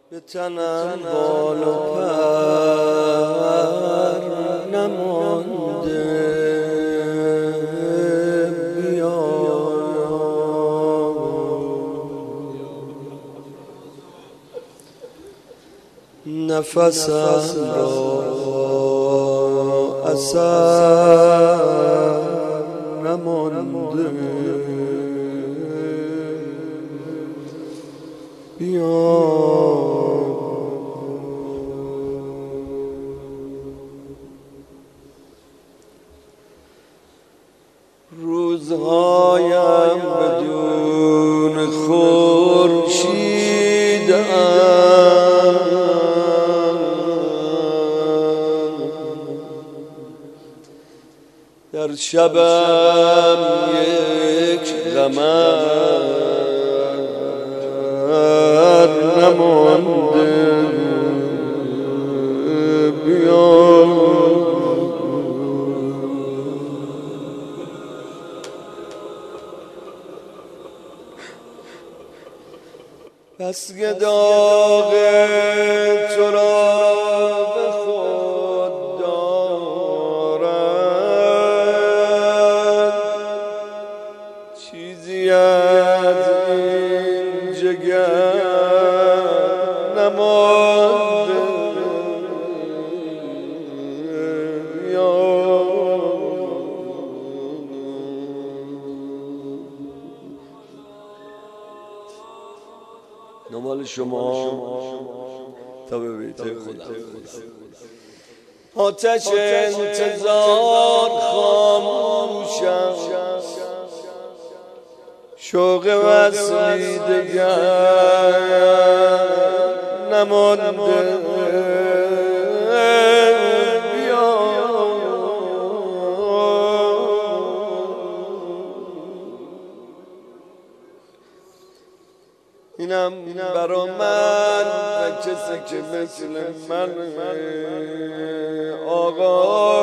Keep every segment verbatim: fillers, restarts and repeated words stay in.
به تنم بال و پر نمانده، بیا نفسم را اثر نمانده، بیا روزهایم بدون خورشید در شبم یک قمر نمانده، بیا بس که داغ تو را به خود دارد، چیزی از این جگر نمانده، بیا نمال شما تا به بیت خودم. آتش انتظار خاموشم، شوق وصلی دگر نمانده، بیا اینم برا من و کسی که مثل من آقا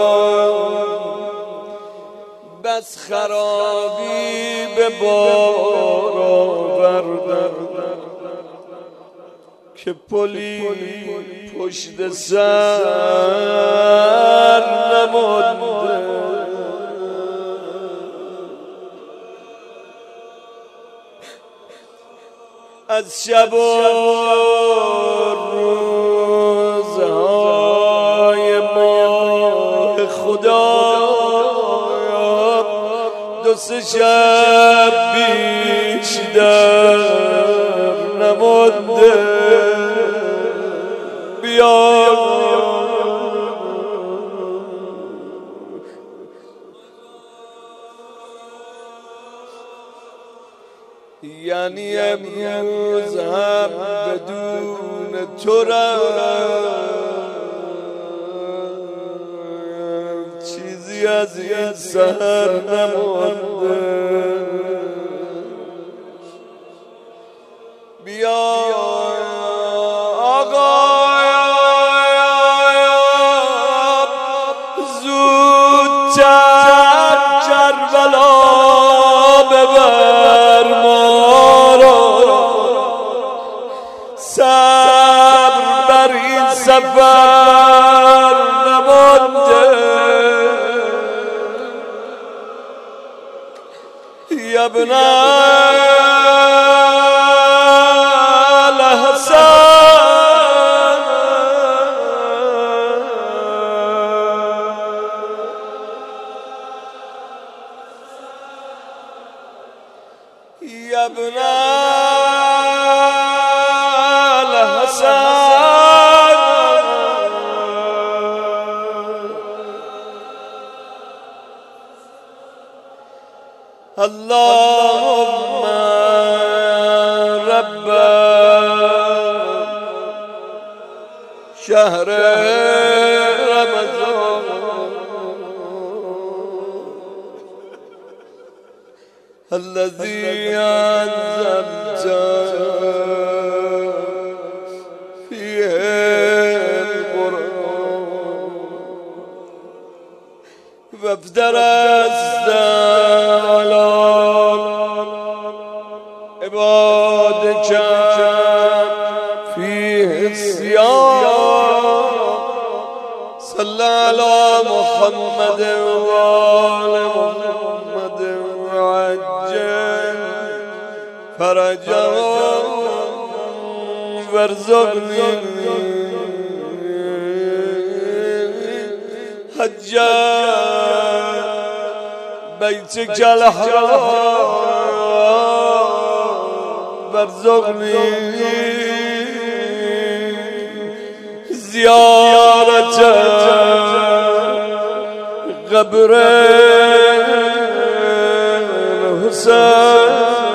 بس خرابی به بار آوردم که پلی پشت سر نمانده، از شب و روزهای ماه خدا دو سه شب بیشتر نمانده، بیا یعنی امروز هم بدون تو رفت، چیزی از این سحر نمانده، بیا آقا زودتر کربلا ببر ما را، صبر بر این سفر نمانده، یا ابن الحسن یا ابن الحسن اللهم رب شهر رمضان الذي أنزلت فيه القرآن وافترست على عبادك في على محمد وآل محمد وعجل فرجهم وارزقني حج بيتك الحرام وارزقني زيارة قبر الحسين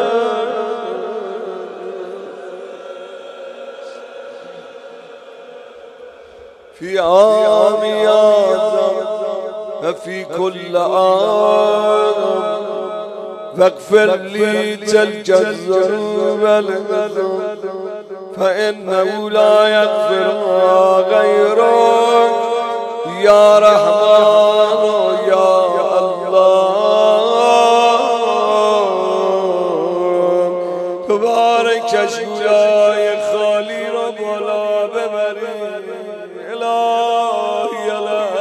في عام هذا وفي كل عام فاغفر لي تلك الذنوب فإنه لا يغفرها غيرك يا رحمن يا الله تبارك اشکولای خالی را بالا ببری الهی الهی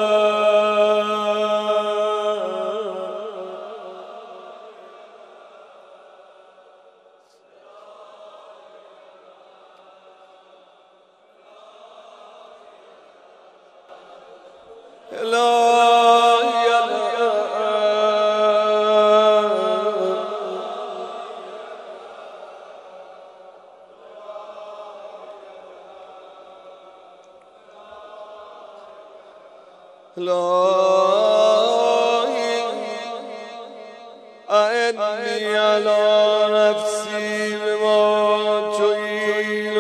أعني على نفسي بما تعين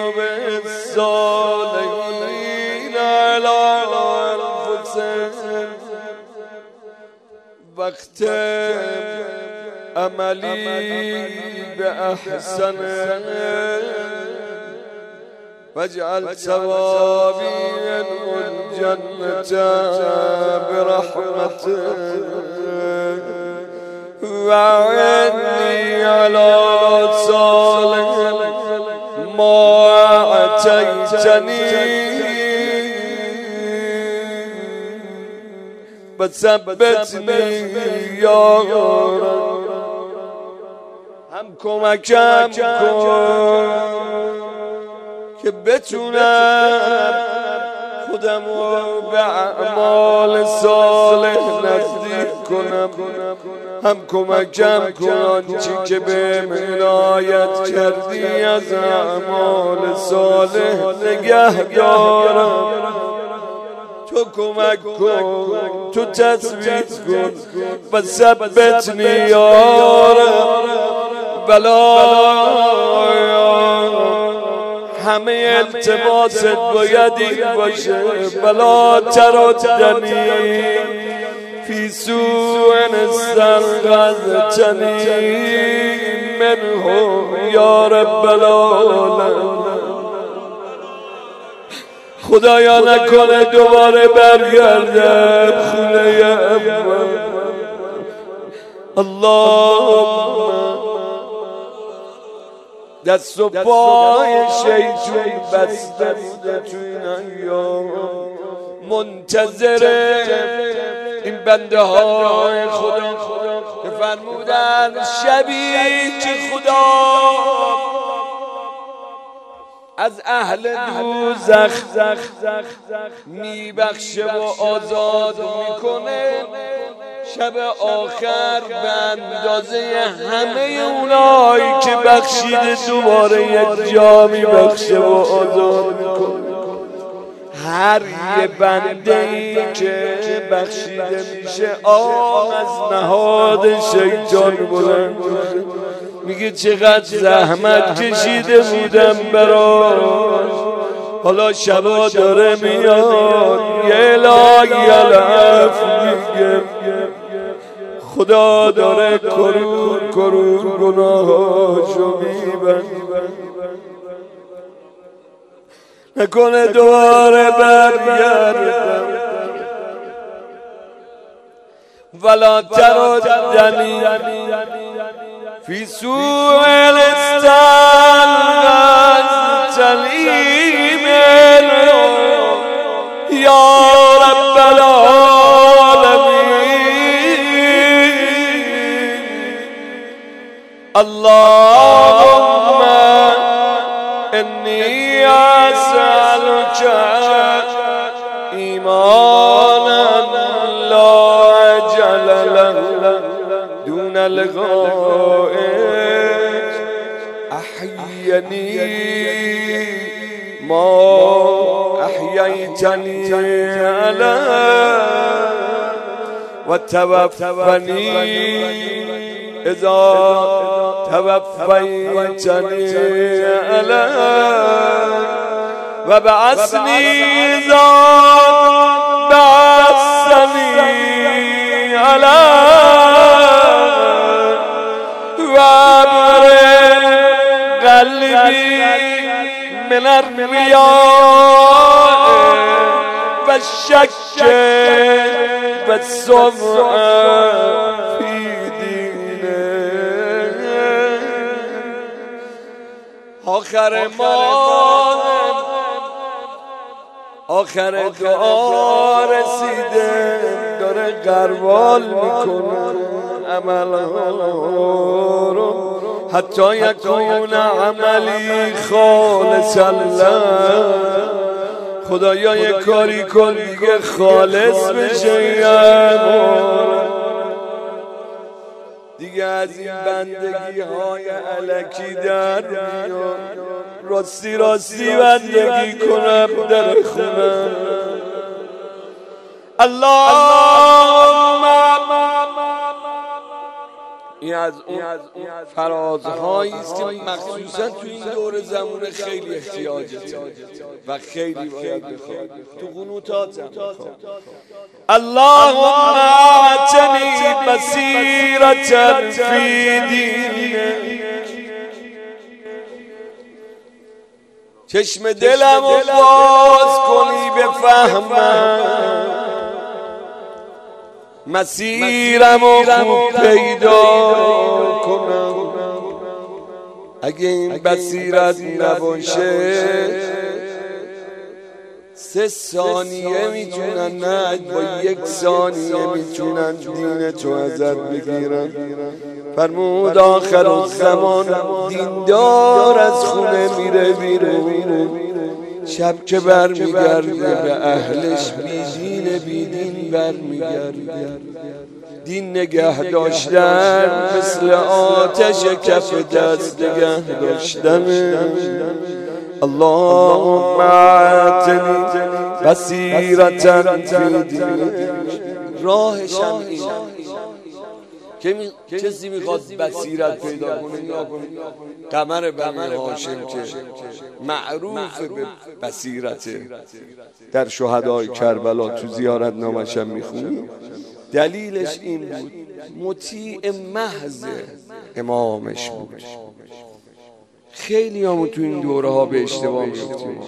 بالصالحين على أنفسهم واختم عملي بأحسن واجعل ثوابي منه الجنة برحمتك وعني على صالح ما أتيتني وثبتني يا رب هم کمکم کن که بتونم خودم رو به اعمال صالح نزدیک کنم هم کمکم کن آنچه که به عنایت کردی از اعمال صالح نگه دارم تو کمک کن تو تثبیت کن و ثبتنی یا رب بلا همه التماست باید این باشه بلا تردنی فی سوء استنقذتنی منه یا رب العالمین خدایا نکنه دوباره برگردم خونه اول اللهم دست و پای شیطون بسته بوده تو این ایام منتظر این بنده های خدا که فرمودن شبی که خدا از اهل دوزخ میبخشه و آزاد میکنه شب آخر به اندازه همه اونایی که بخشیده دوباره یک جا میبخشه و آزاد میکنه هر یه بنده ای که بخشیده میشه آن از نهاد شیطان بلند میگه چقدر زحمت کشیده بودم براش حالا شبا داره میاد یه الهی العفو میگه خدا داره کرور کرور گناهاشو میبند نکنه دوباره برگردم ولا تردنی فی سوء الاستنقاذتنی منه یا رب العالمین اللهم انی اسألک ایمانا لا عجل له دون لقائک احیینی ما احییتنی علیه و توفنی اذا توفیتنی علیه و بعثنی اذا بعثنی علیه و ابرئ قلبی من الریاء و الشک و السمع فی دینه. آخر ما آخر دعا رسیده، داره غربال میکنه عملها رو حتی یکون عملی خالص الله. خدایا یه کاری کن دیگه خالص بشه دیگه، از این بندگی های الکی در بیان، راستی راستی بندگی کنم در خونم. اللهم این از اون فرازهایی است که مخصوصا تو این دور زمان خیلی احتیاجته و خیلی باید بخواد تو قنوتات هم بخواد. اللهم اعطنی بصیرة فی دینک، چشم دلم رو باز کنی بفهمم، مسیرم رو خوب پیدا کنم. اگه این بصیرت نباشه سه ثانیه میتونن، نه با یک ثانیه میتونن دین تو ازت بگیرن. فرمود آخر الزمان دیندار از خونه میره بیرون، شب که بر میگرده به اهلش بیدین بیدین بر میگرده. دین نگه داشتن مثل آتش کف دست نگه داشتن. اللهم اعطنی بصیرة فی دینک. راهش هم این که می... کسی میخواد بصیرت پیدا کنه قمر بنی هاشم که معروف به بصیرته، در شهدای کربلا تو زیارت نامش هم میخونی. دلیلش این بود مطیع محض امامش بود. خیلی همون تو این دوره ها به اشتباه میفتیم.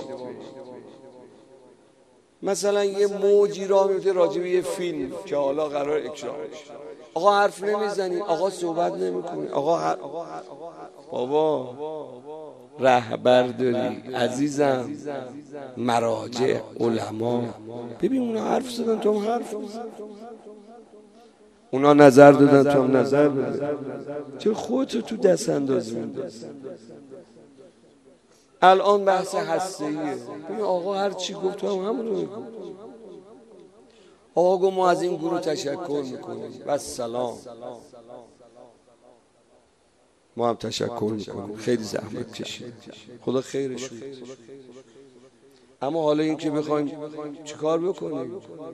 مثلا یه موجی را میفته راجع به یه فیلم که حالا قرار اکرام بشه، آقا حرف نمیزنی، آقا صحبت نمیکنی، آقا هر... بابا رهبر داری عزیزم، مراجع علما، ببین اونا حرف زدن تو هم حرف بزن، اونا نظر دادن تو هم نظر بده، چرا خودتو تو دست اندازی میندازی؟ الان بحث هسته‌ایه، ببین آقا هر چی گفت تو هم همونو بگو. آقا گو ما از این گروه تشکر میکنیم و سلام، ما هم تشکر میکنیم، خیلی زحمت کشید، خدا خیرش بده. اما حالا این که بخوایم چیکار بکنیم؟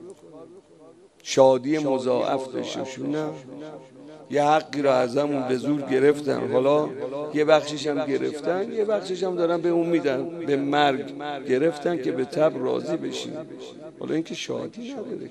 شادی مضاعف داشتیم، نه یه حقی را ازمون به زور گرفتن، حالا یه بخشش هم گرفتن، یه بخشش هم دارن به اون میدن، به مرگ گرفتن که به تب راضی بشیم. حالا این که شادی نداره،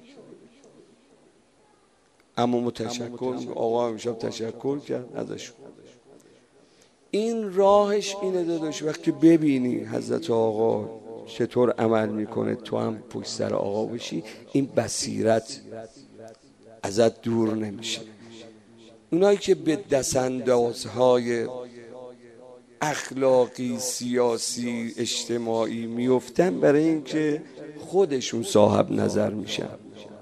اما متشکر، آقا امشب تشکر کرد ازشون. این راهش اینه داداش، وقتی ببینی حضرت آقا چطور عمل میکنه تو هم پشت سر آقا بشی، این بصیرت ازت دور نمیشه. اونایی که به دستاندازهای اخلاقی، سیاسی، اجتماعی میفتن برای اینکه خودشون صاحب نظر میشن.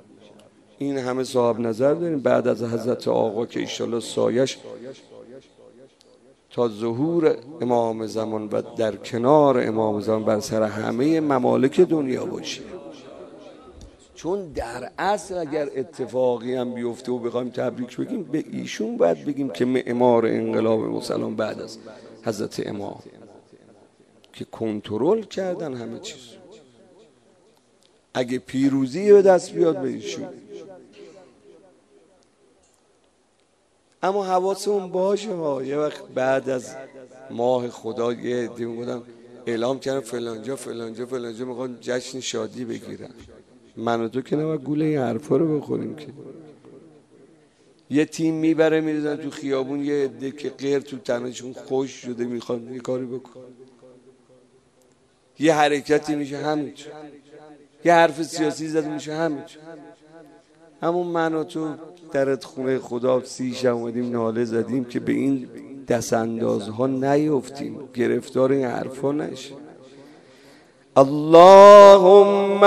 این همه صاحب نظر داریم بعد از حضرت آقا که ایشالله سایش تا ظهور امام زمان و در کنار امام زمان بر سر همه ممالک دنیا باشه. چون در اصل اگر اتفاقی هم بیفته و بخوایم تبریک بگیم به ایشون باید بگیم که معمار انقلاب مسلمان بعد از حضرت امام که کنترل کردن همه چیز. اگه پیروزی به دست بیاد به ایشون. اما حواسمون باشه ها، یه وقت بعد از ماه خدا یه عده بودن اعلام کردن فلانجا فلانجا فلانجا میخوان جشن شادی بگیرن. من و تو که نباید گوله این حرفا رو بخوریم که. یه تیم میبره میریزن تو خیابون، یه عده که غیر تو تنشون خوش شده میخوان یه کاری بکن، یه حرکتی میشه همین، یه حرف سیاسی زده میشه همین. همون من و تو درت خونه خدا سی شب اومدیم ناله زدیم که به این دست اندازها نیفتیم، گرفتار این حرفا نشیم. اللهم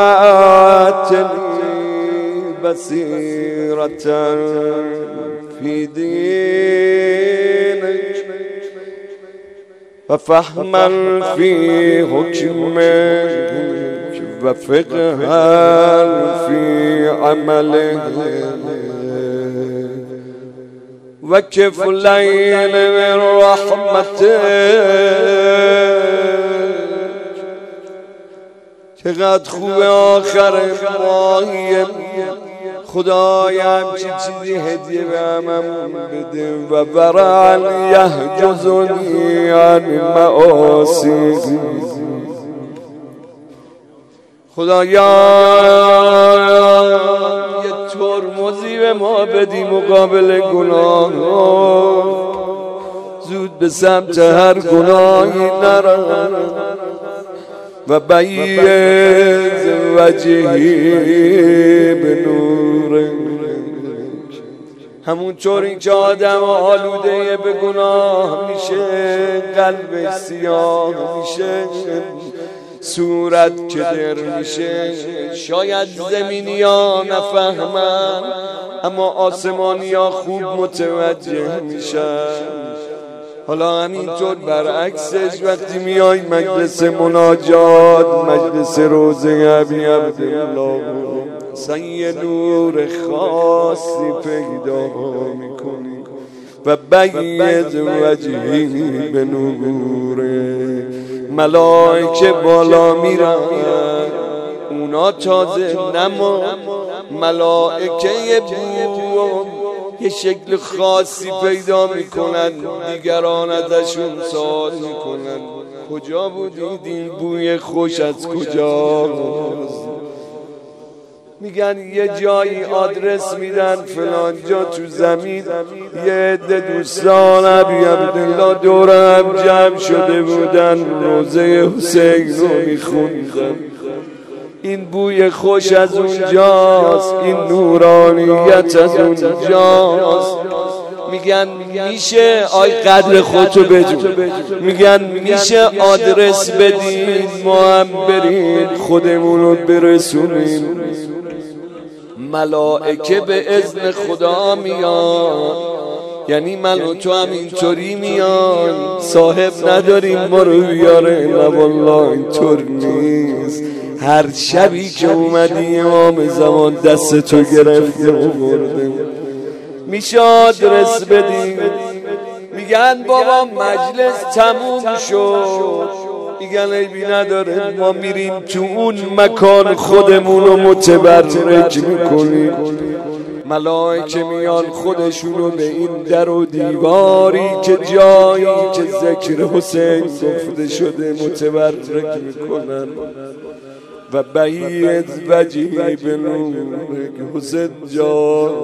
آتنی بصیرة فی دینک و فهما فی حکمک و فقها فی عملک و کفلین من رحمتک. چقدر خوب آخر ماهی خدای همچی چیزی هدیه به هممون بده و ورعا یحجزنی عن معاصی. خدایا یه ترمزی به ما بدی مقابل گناه، زود به سمت هر گناهی نرم و بیض وجهی به نور. همون طوری که آدم آلوده به گناه میشه قلب سیاه میشه، صورت که در میشه. شاید زمینی ها نفهمن اما آسمانی ها خوب متوجه میشن. حالا همینطور برعکسش وقتی میای مجلس مناجات، مجلس روزه ابی عبدالله، سنگ نور خاصی پیدا میکنی و بیض وجهی به نوره. ملائکه بالا میرن، اونا تازه نما ملائکه بو یه شکل خاصی پیدا میکنن، دیگران ازشون سوال میکنن کجا بودید این بوی خوش از کجا؟ میگن یه جایی آدرس میدن فلان جا تو زمین. یه عده دوستان ابی عبدالله دور هم جمع شده بودن روزه حسین رو میخوندن. این بوی خوش از اونجاست، این نورانیت از اونجاست. میگن میشه آی قدر خودتو بجون، میگن میشه آدرس بدین ما هم بریم خودمونو برسونیم. ملائکه به اذن خدا میان، یعنی من و تو هم اینطوری میان. صاحب نداریم ما رو بیاره، نه والله اینطور نیست. هر شبی که اومدی امام زمان دست تو گرفته و برده. میشه آدرس بدیم، میگن بابا مجلس تموم شد. میگن عیبی نداره ما میریم تو اون مکان خودمون رو متبرک میکنیم. ملائکه میان خودشونو به این در و دیواری که جایی که ذکر حسین گفته شده متبرک میکنن و بیض وجهی به نور حسین جان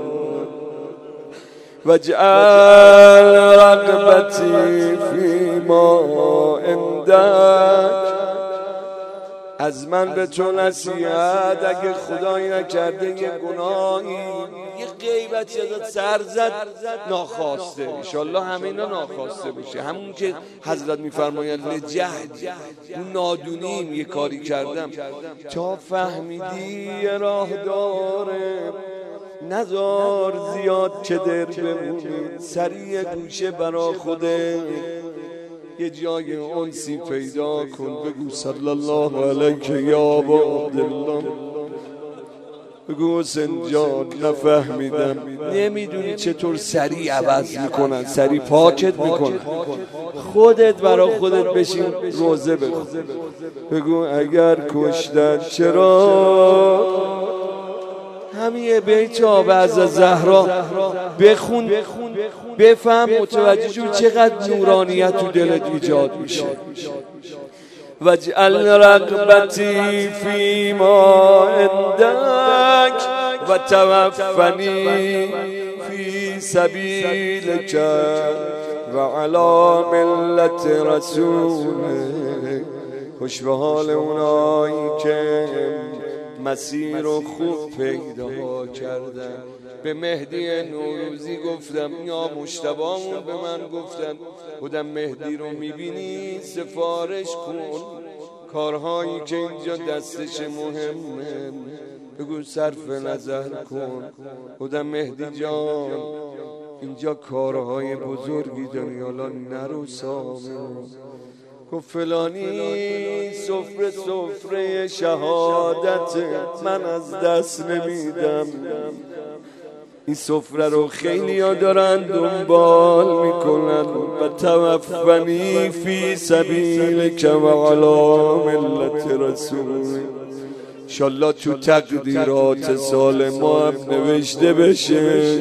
وجعل رغبتی فیما عندک. از من به تو نصیحت، اگه خدایی نکرده یه گناهی یه غیبتی ازت سر زد ناخواسته، انشالله همه اینا ناخواسته بشه. همون که حضرت میفرماید لجهد، اون نادونیم یه کاری کردم تا فهمیدی یه راه داره نزار زیاد که در بمونی، سریع گوشه برا خوده یه جای انسی پیدا کن، بگو صلی الله علیک یا ابا عبدالله، بگو حسین جان نفهمیدم. نمیدونی چطور سریع عوض میکنن، سریع پاکت میکنن. خودت برا خودت بشین روزه بخون، بگو اگر کشتن چرا، همین بیت آب از زهرا بخون، بفهم، متوجه شو چقدر نورانیت تو دلت ایجاد میشه. واجعل رغبتی فی ما عندک و توفنی فی سبیلک و علی ملت رسولک. خوش به حال اونایی که مسیر رو خوب پیدا کردن. به مهدی نوروزی گفتم، یا مجتبی‌مون به من گفتن، بودم مهدی رو میبینی سفارش کن، کارهایی که اینجا دستش مهمه بگو صرف نظر کن. بودم مهدی جان اینجا کارهای بزرگی داری، حالا نرو سامون. گفت فلانی سفره سفره شهادت من از دست نمیدم، این سفره رو خیلی ها دارن دنبال میکنن. و توفنی فی سبیلک و علی ملت رسول. انشالله تو تقدیرات سال ما هم نوشته بشه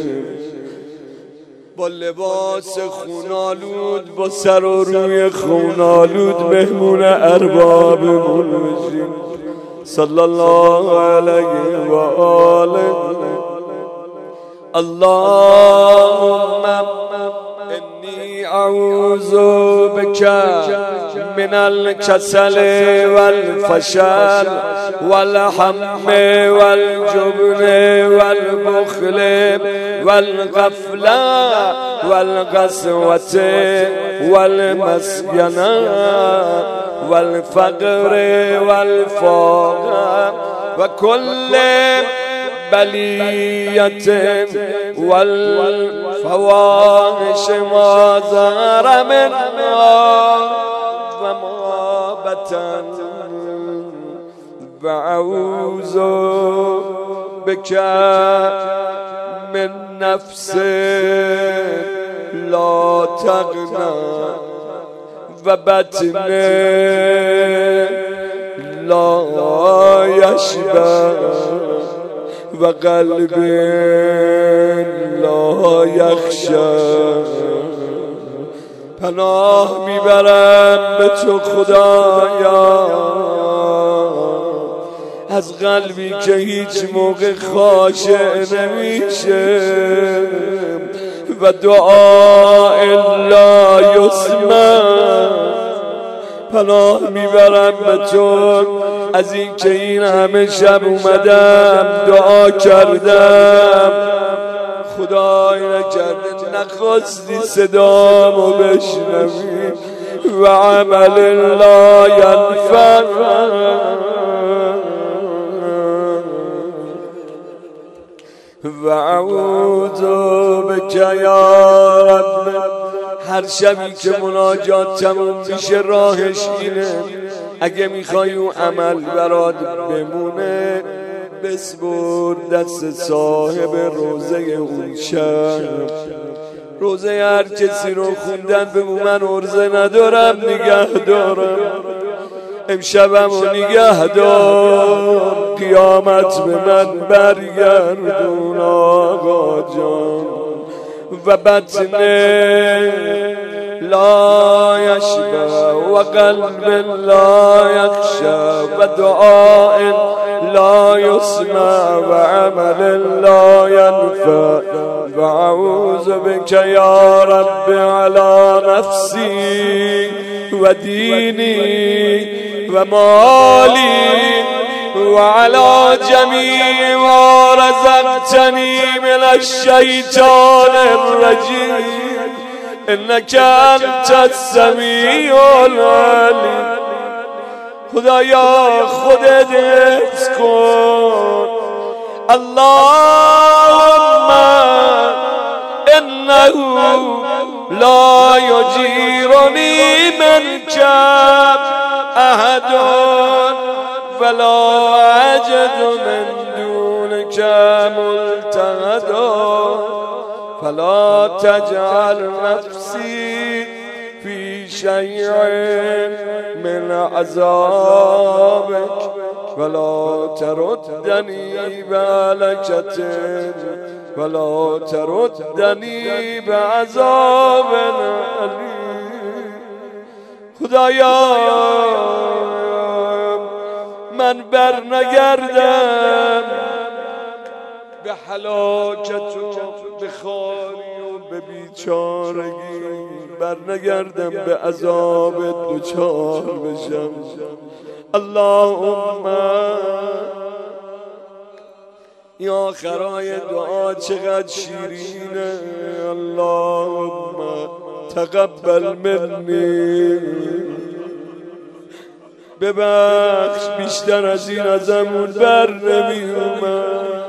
با لباس خونالود، با سر و روی خونالود مهمون اربابمون بشیم. صلی الله علیه و آله. اللهم انی اعوذ بک من الکسل والفشل والهم والجبن والبخل والغفلة والقسوة والمسكنة والفقر والفقر وكل بلیت والفواحش ما ظهر منها و ما بطن. و اعوذ بک من نفس لا تغنى و بطن لا یشبع و قلب لا یخشع. پناه میبرم به تو خدایا از قلبی که هیچ موقع خاشع نمیشه و دعا لا یسمع. پناه میبرم به تو از این که این همه شب اومدم دعا کردم، خدای نکرده نخواستی صدامو بشنوی. و عمل لا ینفع و اعوذ بک یا رب. هر شبی که مناجات تموم میشه راهش اینه، اگه میخوای اون عمل برات بمونه بسپر دست صاحب روزه اون شب. روزه هر کسی رو خوندن بگو من عرضه ندارم نگه دارم، امشبم و نگه دار، قیامت به من برگردون آقا جان. و بطن لا یشبع و قلب لا یخشع و دعاء لا یسمع و عمل لا ینفع. و اعوذ بک یا رب علی نفسی و دینی و مالی و علی جمیع ما رزقتنی من الشیطان الرجیم انک انت السمیع العلیم. خدایا خودت حفظ کن اللهم انه لا يجيرني منك احد ولا اجد من دونك ملتحدا فلا تجعل نفسي في شيء من عذابك ولا تردني بهلكة ولا تردني بعذاب أليم. خدایا من بر نگردم به هلاکت و به خواری و به بیچارگی، بر نگردم به عذاب دوچار بشم. اللهم این آخرای دعا چقدر شیرینه. اللهم تقبل منی، ببخش بیشتر از این ازمون بر نمی اومد.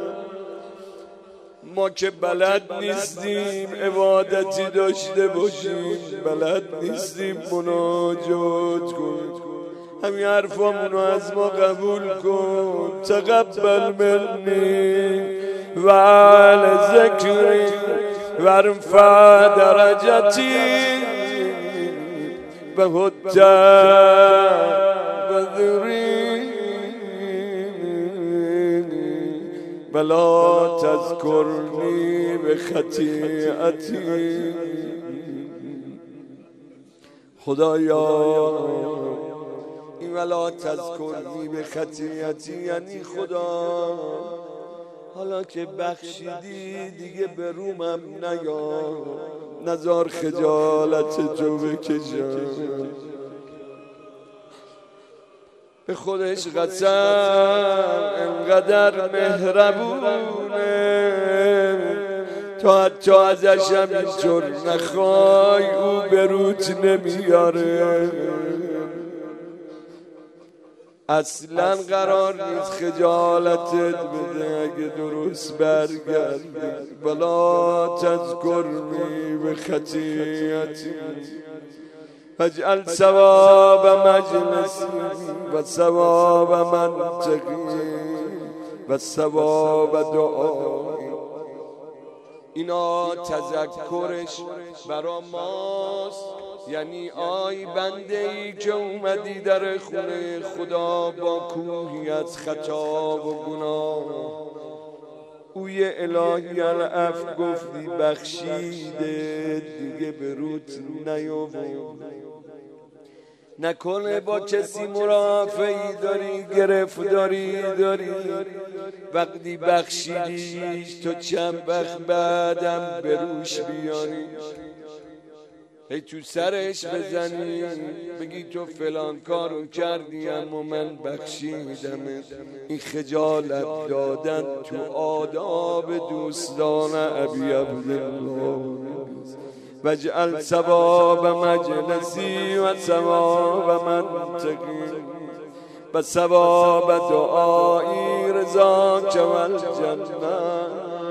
ما که بلد نیستیم عبادتی داشته باشیم، بلد نیستیم مناجات کنیم. همین حرفامونو از ما قبول کن. تقبل منی و علی ذکری و ارفع درجتی و حد بذری ولا تذکرنی بخطیئتی. خدایا این ولا تذکرنی بخطیئتی یعنی خدا حالا که بخشیدی دیگه به رومم نیا، نزار خجالت جو بکشم. به خودش قسم انقدر مهربونه تا حتی ازشم اینجور نخوای او به روت نمیاره. اصلا قرار نیست خجالتت بده اگه درست برگردی. ولا تذکرنی بخطیئتی فاجعل ثواب مجلسی و ثواب منطقی و ثواب دعایی. اینا تذکرش برا ماست، یعنی آی بنده ای که اومدی در خونه خدا با کوهی از خطا و گناه، اوی الهی العفو گفتی بخشیده دیگه به روت نیاورد. نکنه با کسی مرافعی داری، گرفتاری داری، وقتی بخشیدیش تو چند وقت بعدم به روش بیاری، هی تو سرش بزنی بگی تو فلان کارو کردی اما من بخشیدمت. این خجالت دادن تو آداب دوستان ابی عبدالله. واجعل ثواب مجلسی و ثواب منطقی و ثواب دعایی رضاک و الجنه.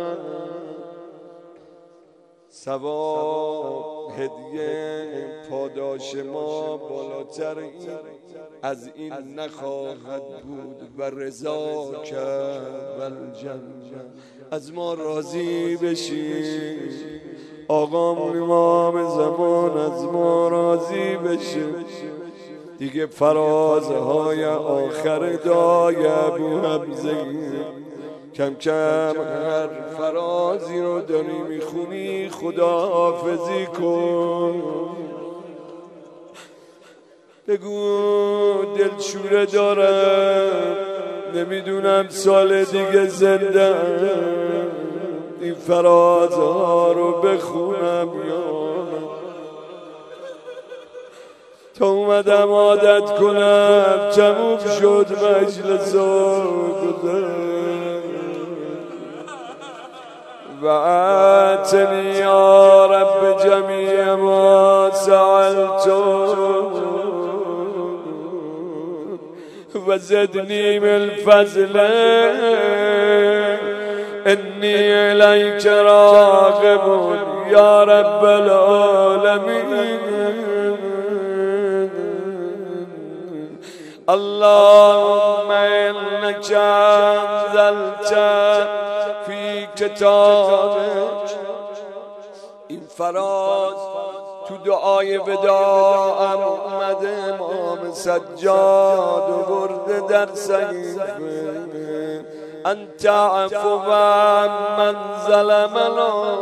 ثواب هدیه پاداش ما بالاتر این از این نخواهد بود و رضاک و الجنه. از ما راضی بشی، آقامون امام زمان از ما راضی بشه دیگه. فرازهای آخر دای ابو حمزه کم کم هر فرازی رو داری میخونی خداحافظی کن. بگو دلشوره دارم نمیدونم سال دیگه زنده این فرازها رو بخونم یا تا اومدم عادت کنم تموم شد مجلس و گذر. و آتنی یا رب جمیع ما سألتو و زدنی من فضلک انی الیک راغب یا رب العالمین اللهم انک انزلت فی کتابک. این فراز تو دعای وداعم اومده امام سجاد و برده در صحیفه انت عفو من ظلمنا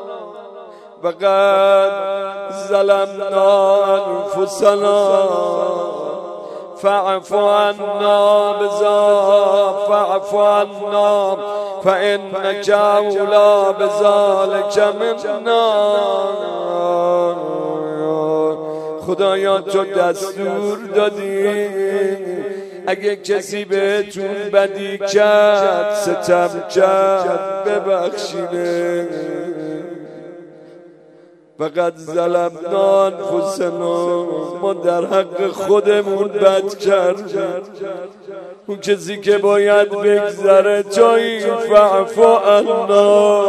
وقد ظلمنا انفسنا فاعف عنا بذا فاعف عنا فإنك أولى بذلك منا. خدایا تو دستور دادی اگه کسی بهتون بدی کرد ستم کرد ببخشینه. فقط ظلمنا انفسنا ما در حق خودمون بد کردیم. اون کسی که باید بگذره تویی فاعف عنا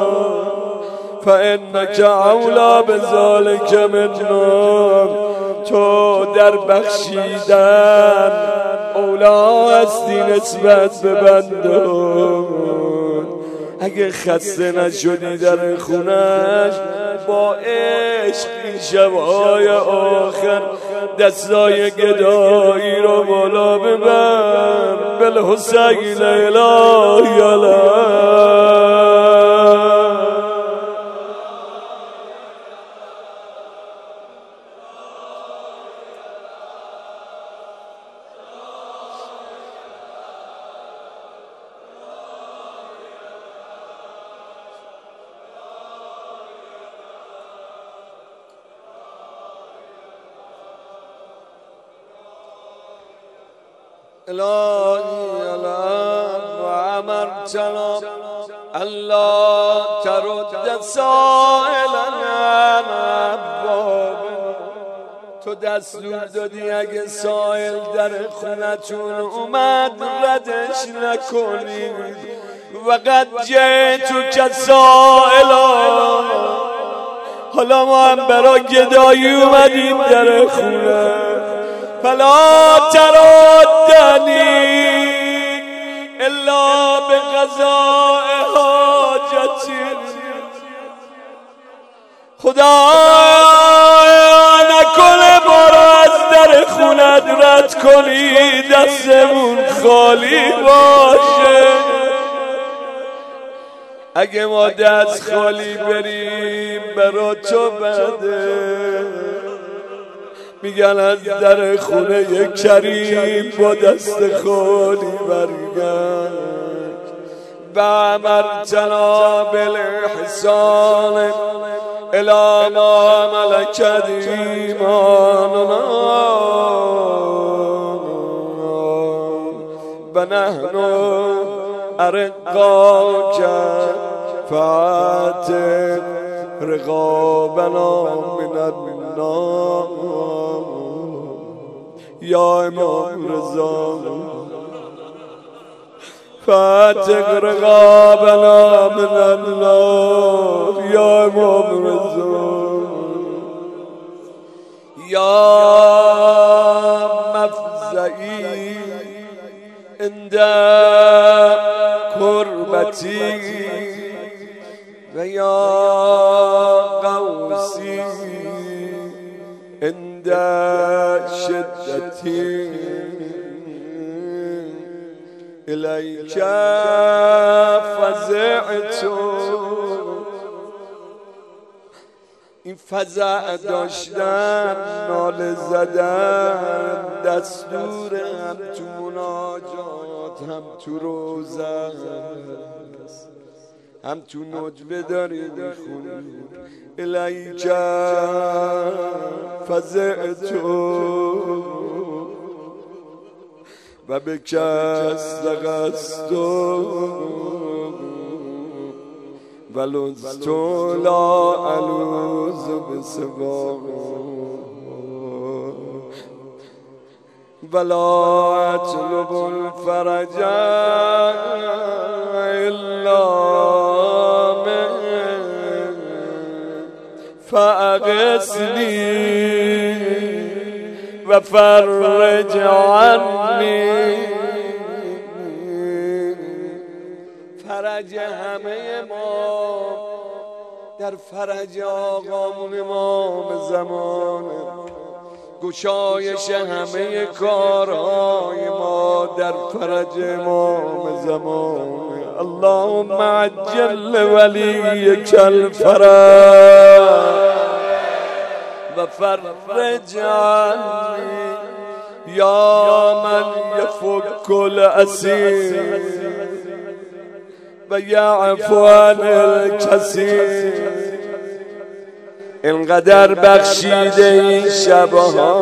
فانک اولی بذلک منا. تو در بخشیدن اولا هستی نسبت به بندان. اگه خسته نشدی در خونش با عشق این شبهای آخر دستای گدایی رو بالا ببر بالحسین الهی علیه. الهی الان و امرتنا الله ترد سائلنا ابواب. تو دستور دادی اگه سائل در خونتون اومد ردش نکنید. وقد جئتو که سائلا حالا ما هم برای گدایی اومدیم در خونه. فلا تردنی الا بقضاء حاجتی. خدا نکنه ما را از در خونت رد کنی دستمون خالی باشه. اگه ما دست خالی بریم برا تو بده. میگن از در خونه یک کریم با دست خالی برگشت. و امرتنا بالاحسان الی ما ملکت ایماننا و نحن ارقاک فاعتق رقابنا من النار. یا امام رضا فاعتق رقابنا من النار. یا امام رضا یا مفزعی عند کربتی و یا قوسی عند شدتی الیک فزعت. این فزع داشتن ناله زدن دستور هم تو مناجات هم تو روزه هم تو نجوه داری میخونی. الیک فزعت و به کس لغست و لست لا الوز بسوا. ولا اطلب الفرج الا من فاغثني وفرج عني. فرج همه ما در فرج آقامون امام زمان، گشایش همه کارهای ما در فرج امام زمان. اللهم عجل ولیک الفرج و فرج عني یا من یفک الاسیر و یعفو عن الکثیر. اینقدر بخشیده این شبها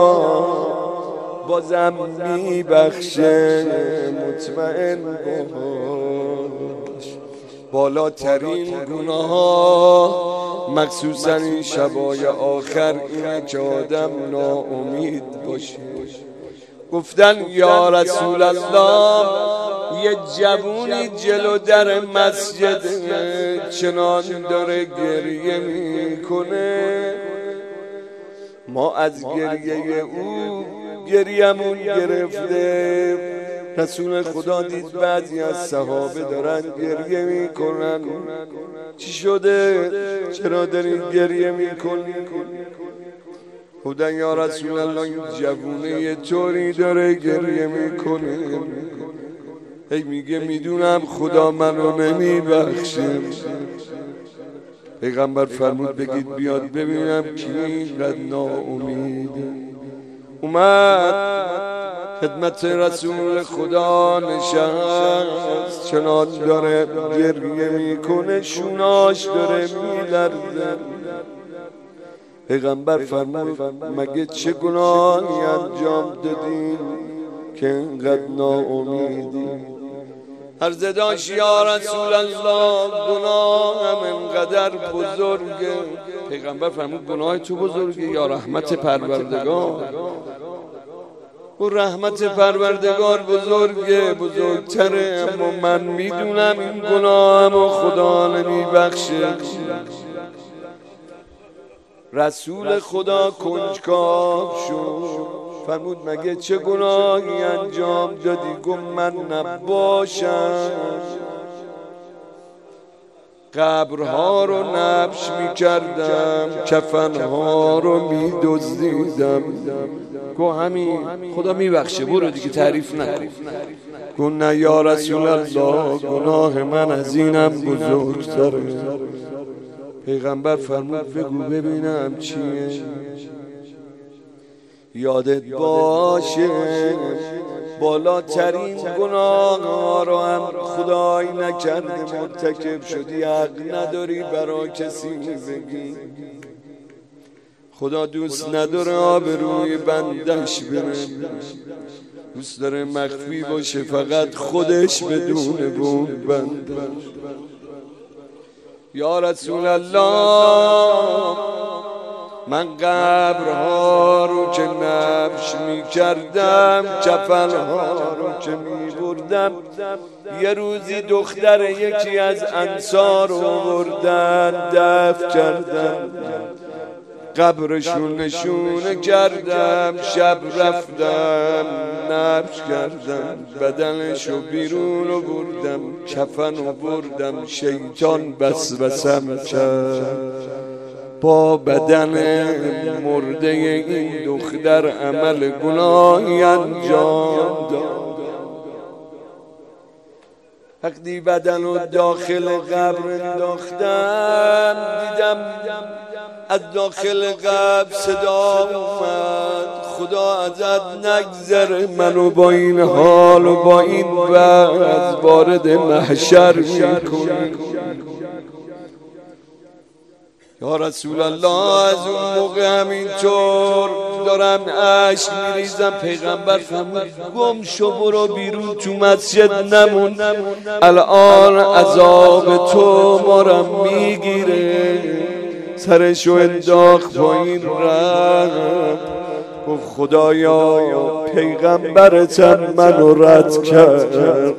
بازم میبخشه، مطمئن باش. بالاترین گناه ها مخصوصا این شبای آخر اینه که آدم ناامید باشه. گفتن یا رسول الله یه جوونی جلو در مسجد چنان داره گریه میکنه، ما از گریه او گریه‌مون گرفته. رسول خدا دید بعضی از صحابه دارن گریه میکنن، چی شده؟ چرا داری گریه میکنی؟ خدا یا رسول الله این جوونه یه طوری داره گریه میکنه. هی میگه میدونم خدا منو نمیبخشه. پیغمبر فرمود بگید بیاد ببینم کی اینقدر ناامیده. اومد خدمت رسول خدا نشست، چنان داره گریه میکنه، شوناش داره میلرزه. پیغمبر فرمود مگه چه گناهی انجام دادین که اینقدر ناامیدی؟ عرض داشت یا رسول الله گناهم اینقدر بزرگه. پیغمبر فرمود گناه تو بزرگه یا رحمت پروردگار؟ و رحمت پروردگار بزرگه، بزرگتره، اما من میدونم این گناهم و خدا نمیبخشه. رسول خدا کنجکاو شد، فرمود مگه چه گناهی انجام دادی؟ گفت من نباشم قبرها رو نبش میکردم، کفنها رو میدزدیدم. گفت همین خدا میبخشه، برو دیگه تعریف نکن. گفت نه یا رسول الله گناه من از اینم بزرگتره. پیغمبر فرمود بگو ببینم چیه. یادت باشه بالاترین گناه ها رو هم خدایی نکرده مرتکب شدی، حق نداری برا کسی بگی. خدا دوست نداره آبروی بندش بره، دوست داره مخفی باشه، فقط خودش بدونه بون بندش. یا رسول الله من قبرها رو که نبش می کردم، کفنها رو که می بردم، یه روزی دختر یکی از انصار رو بردن دفن کردم، قبرشون نشونه کردم، شب رفتم نبش کردم، بدنشو بیرون رو بردم، کفن رو بردم، شیطان وسوسم کرد با بدن مرده این دختر عمل گناهی انجام داد. وقتی بدن رو داخل قبر انداختم دیدم از داخل قبر صدا اومد خدا ازت نگذره، منو با این حال و با این وضع وارد محشر میکنی. یا رسول الله از اون موقع همینطور دارم اشک میریزم. پیغمبر فرمود گم شو برو بیرون تو مسجد نمون، الان عذاب تو ما را میگیره. سرشو انداخت پایین رفت، گفت خدایا پیغمبرتم منو رد کرد.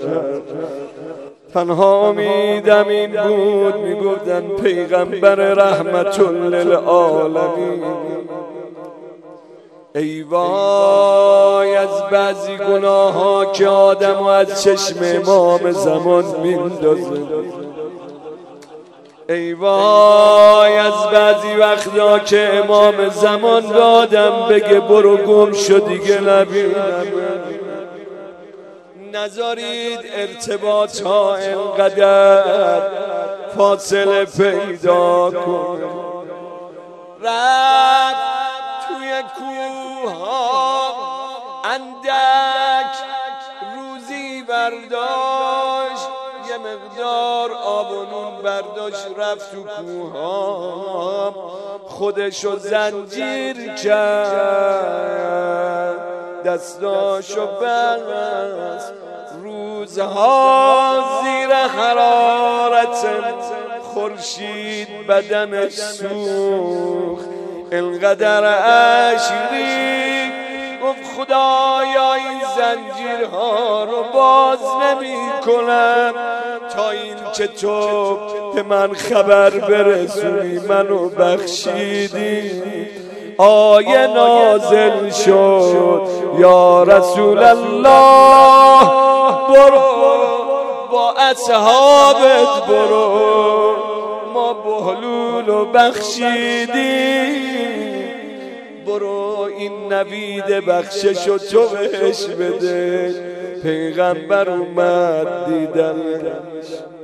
تنها امیدم این بود میگفتن پیغمبر رحمت للعالمین. ای وای از بعضی گناه ها که آدم از چشم امام زمان میندازه. ای وای از بعضی وقتا که امام زمان به آدم بگه برو گم شو دیگه نبینم. نذارید ارتباط ها انقدر فاصله پیدا کن. رفت توی کوه ها اندک روزی برداشت، یه مقدار آب و نون برداشت، رفت تو کوه ها خودشو زنجیر کرد، دستاشو بست. روزها زیر حرارت خورشید بدنش سوخت، اینقدر اشکی گفت خدایا این زنجیرها رو باز نمی کنم تا این که تو به من خبر برسونی منو بخشیدی. آیه نازل شد یا رسول الله برو با اصحابت برو، ما بهلولو بخشیدی، برو این نوید بخششو تو بهش بده. پیغمبر اومد دیدنش،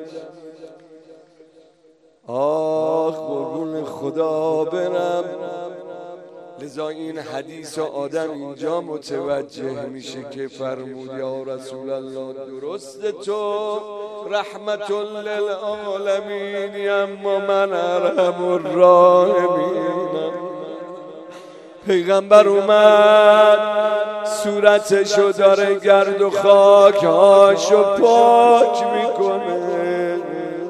آخ قربون خدا برم. لذا این حدیث آدم اینجا متوجه میشه که فرمود یا رسول الله درست تو رحمت للعالمین اما من ارحم الراحمینم. پیغمبر اومد صورتشو داره گرد و خاک هاشو پاک میکنه،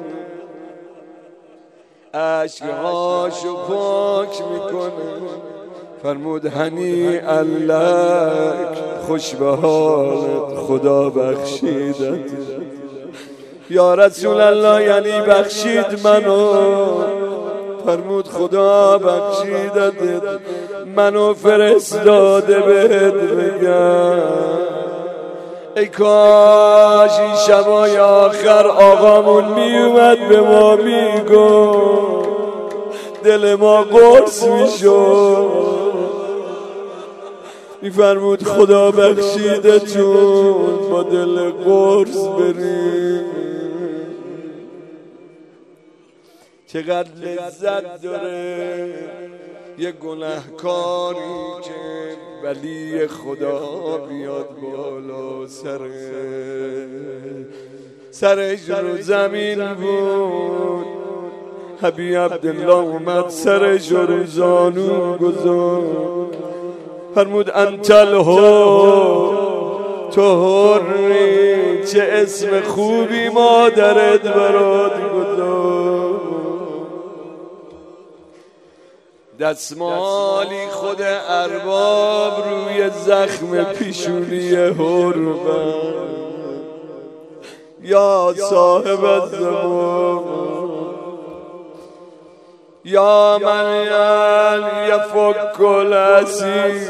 عشقهاشو پاک میکنه. فرمود هنی اللک خوش به حالت خدا بخشیدت. یا رسول الله یعنی بخشید منو؟ فرمود خدا بخشیدت، منو فرستاده بهت بگم ای کاش این شبای آخر آقامون میومد به ما میگو دل ما قرص میشد. میفرمود خدا بخشیدتون با دل قرص بریم. چقدر لذت داره یه گناهکاری که ولی خدا بیاد بالا سره سرش رو زمین بود. حبی عبدالله اومد سرش رو زانو گذاشت. فرمود انت الحر تو حری، چه اسم خوبی مادرت برات گذاشت. دستمالی خود ارباب روی زخم پیشونی حر بند. یا صاحب الزمان یا من یفک الاسیر،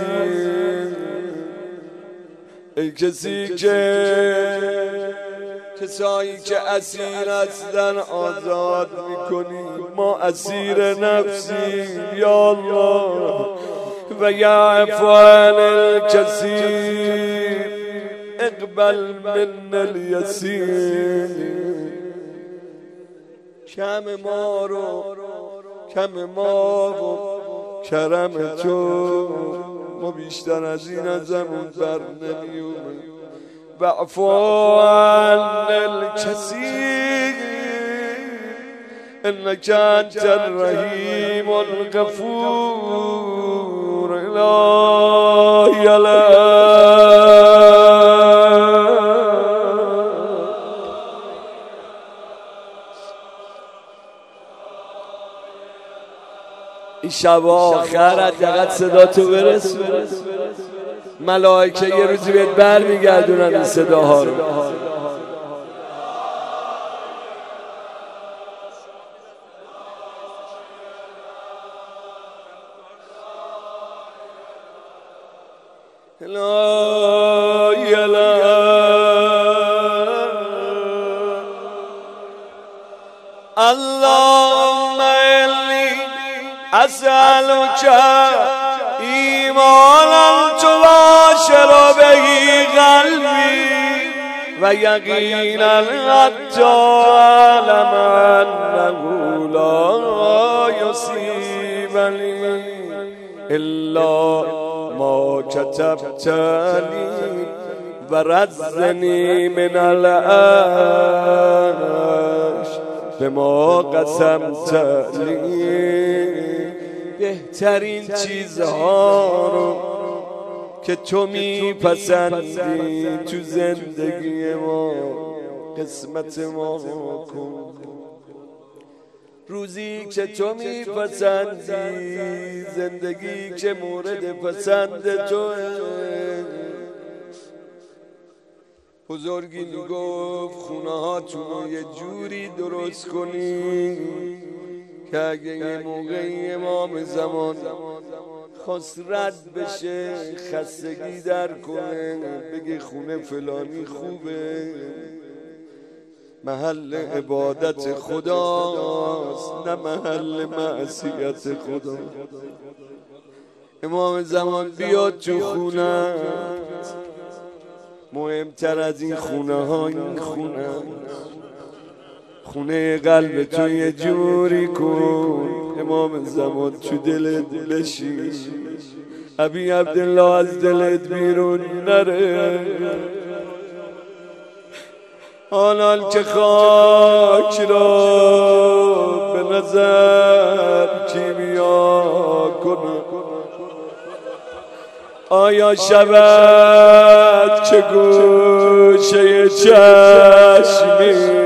ای کسی که کسایی که اسیر هستن آزاد میکنی. ما اسیر نفسیم یا الله و یعفو عن الکثیر اقبل من الیسیر. کم ما رو کم ما و کرم تو، ما بیشتر از این ازمون بر نمیومه. واعفو عن الکثیر انک انت الرحیم الغفور. الهی این شب آخر حداقل صدا تو برسون. ملائکه یه روزی بهت بر میگردونن این صداها رو. لا اله اللهم انی اسألک ایمانا تباشر به قلبی و یقینا حتی اعلم انه لا یصیبنی الا ما كتبت لي ورزني من العرش بما قسمت لي. بهترین چیزها رو که تو میپسندی تو زندگی ما قسمت ما کن. روزی که تو میپسندی، زندگی که مورد پسند تو. بزرگی میگفت خونه هاتون رو یه جوری درست کنی که اگه یه موقعی امام زمان خواست رد بشه، خستگی در کنه، بگه خونه فلانی خوبه، محل عبادت خداست نه محل معصیت خدا. امام زمان بیاد تو خونه، مهمتر از این خونه ها این خونه، خونه قلب تو یه جوری کن امام زمان تو دلت بشین، ابی عبدالله از دلت بیرون نره. آنان که خاک را به نظر کیمیا کنه، آیا شود که گوشه چشمی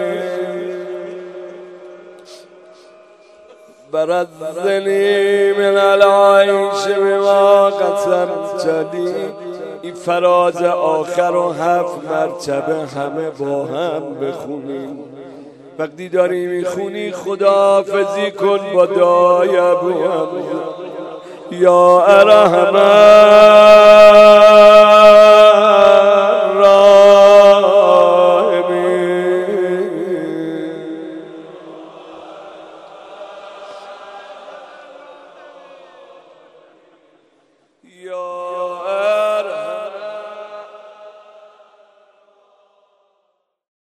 برزنی من العیش بما قسمت لی. این فراز آخر و هفت مرتبه همه با هم بخونیم. وقتی داری میخونی خداحافظی کن با دعای ابو حمزه یا ارحمن